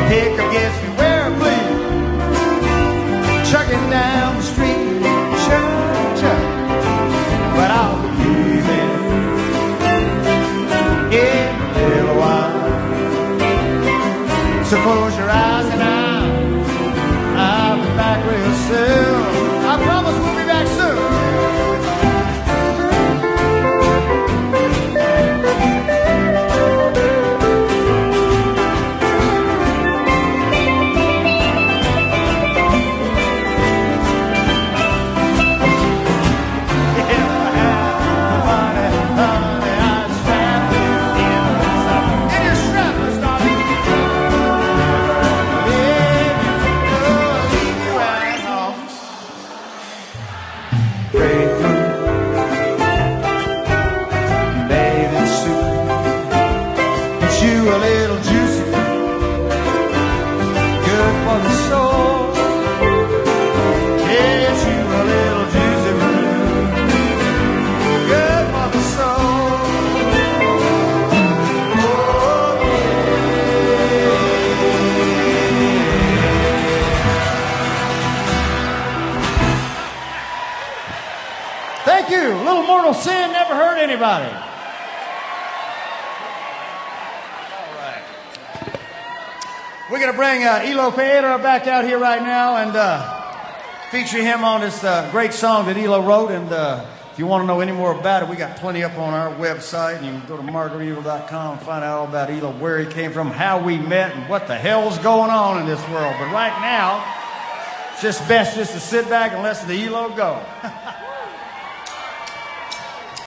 pick against me where I please. Chugging down the street, chug, but I'll be leaving in a little while. So close your eyes and I'll be back real soon. I promise we'll be back soon. Thank you. Little Mortal Sin never hurt anybody. All right. We're going to bring Elo Pereira back out here right now and feature him on this great song that Elo wrote. And if you want to know any more about it, we got plenty up on our website. You can go to margaritaville.com and find out all about Elo, where he came from, how we met, and what the hell's going on in this world. But right now, it's just best just to sit back and listen to Elo go.